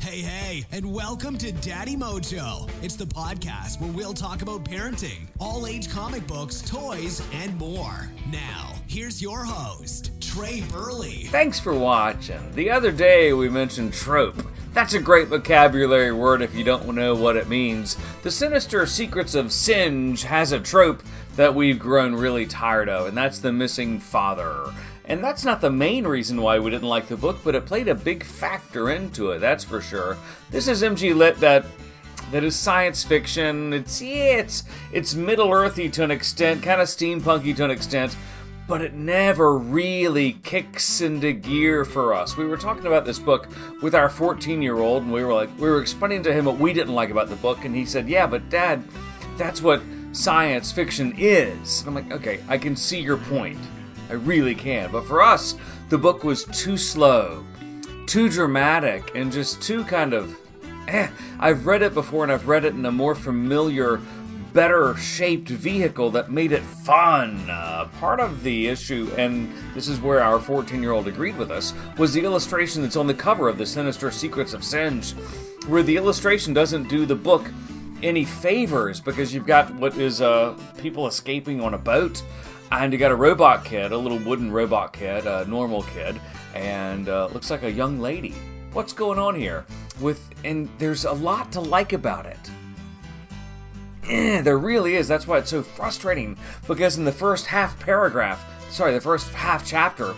Hey, and welcome to Daddy Mojo. It's the podcast where we'll talk about parenting, all-age comic books, toys, and more. Now, here's your host, Trey Burley. Thanks for watching. The other day we mentioned trope. That's a great vocabulary word if you don't know what it means. The Sinister Secrets of Singe has a trope that we've grown really tired of, and that's the missing father. And that's not the main reason why we didn't like the book, but it played a big factor into it, that's for sure. This is MG Lit that is science fiction. It's Middle-earthy to an extent, kind of steampunky to an extent, but it never really kicks into gear for us. We were talking about this book with our 14-year-old, and we were explaining to him what we didn't like about the book, and he said, "Yeah, but Dad, that's what science fiction is." And I'm like, okay, I can see your point. I really can. But for us, the book was too slow, too dramatic, and just too kind of, I've read it before, and I've read it in a more familiar, better-shaped vehicle that made it fun. Part of the issue, and this is where our 14-year-old agreed with us, was the illustration that's on the cover of The Sinister Secrets of Singe, where the illustration doesn't do the book any favors, because you've got what is people escaping on a boat, and you got a robot kid, a little wooden robot kid, a normal kid, and looks like a young lady. What's going on here? And there's a lot to like about it. There really is. That's why it's so frustrating, because in the first half chapter,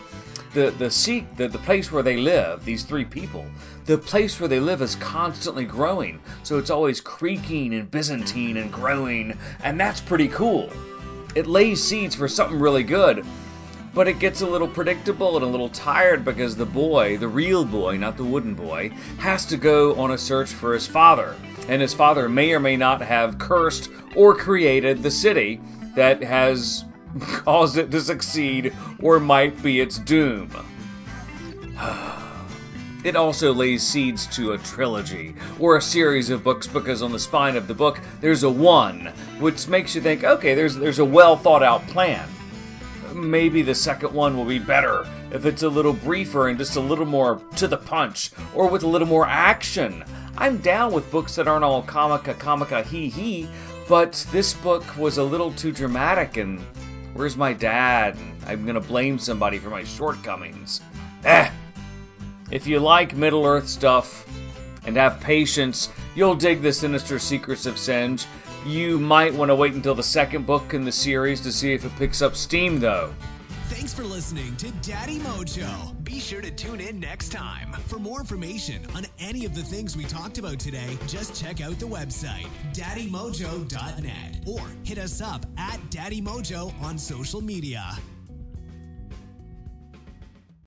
the place where they live, these three people, the place where they live is constantly growing. So it's always creaking and Byzantine and growing, and that's pretty cool. It lays seeds for something really good, but it gets a little predictable and a little tired because the boy, the real boy, not the wooden boy, has to go on a search for his father. And his father may or may not have cursed or created the city that has caused it to succeed or might be its doom. It also lays seeds to a trilogy, or a series of books, because on the spine of the book, there's a 1, which makes you think, okay, there's a well-thought-out plan. Maybe the second one will be better if it's a little briefer and just a little more to the punch, or with a little more action. I'm down with books that aren't all comica, hee-hee, but this book was a little too dramatic, and where's my dad? I'm gonna blame somebody for my shortcomings. If you like Middle-earth stuff and have patience, you'll dig The Sinister Secrets of Singe. You might want to wait until the second book in the series to see if it picks up steam, though. Thanks for listening to Daddy Mojo. Be sure to tune in next time. For more information on any of the things we talked about today, just check out the website, daddymojo.net, or hit us up at Daddy Mojo on social media.